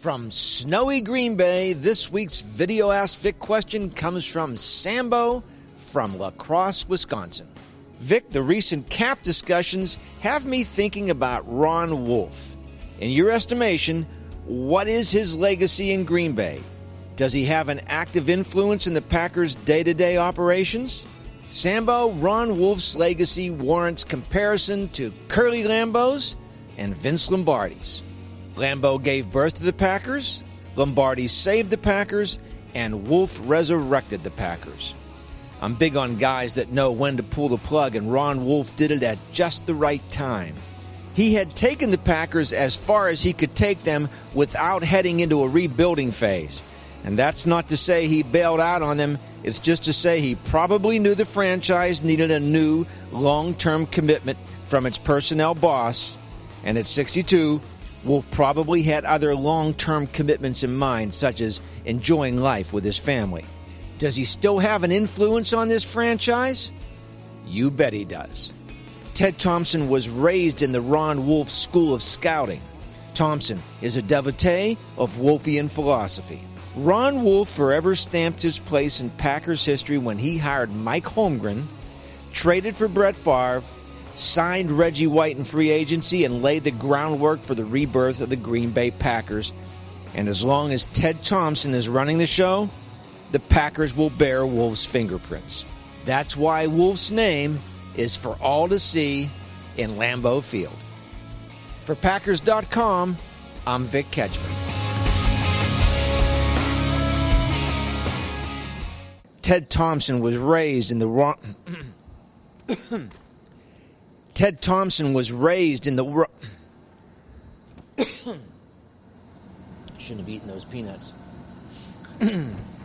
From snowy Green Bay, this week's Video Ask Vic question comes from Sambo from La Crosse, Wisconsin. Vic, the recent cap discussions have me thinking about Ron Wolf. In your estimation, what is his legacy in Green Bay? Does he have an active influence in the Packers' day-to-day operations? Sambo, Ron Wolf's legacy warrants comparison to Curly Lambeau's and Vince Lombardi's. Lambeau gave birth to the Packers, Lombardi saved the Packers, and Wolf resurrected the Packers. I'm big on guys that know when to pull the plug, and Ron Wolf did it at just the right time. He had taken the Packers as far as he could take them without heading into a rebuilding phase. And that's not to say he bailed out on them, it's just to say he probably knew the franchise needed a new, long-term commitment from its personnel boss, and at 62, Wolf probably had other long-term commitments in mind, such as enjoying life with his family. Does he still have an influence on this franchise? You bet he does. Ted Thompson was raised in the Ron Wolf School of Scouting. Thompson is a devotee of Wolfian philosophy. Ron Wolf forever stamped his place in Packers history when he hired Mike Holmgren, traded for Brett Favre, signed Reggie White in free agency, and laid the groundwork for the rebirth of the Green Bay Packers. And as long as Ted Thompson is running the show, the Packers will bear Wolf's fingerprints. That's why Wolf's name is for all to see in Lambeau Field. For Packers.com, I'm Vic Ketchman. Ted Thompson was raised in the wrong... Ted Thompson was raised in the... Shouldn't have eaten those peanuts.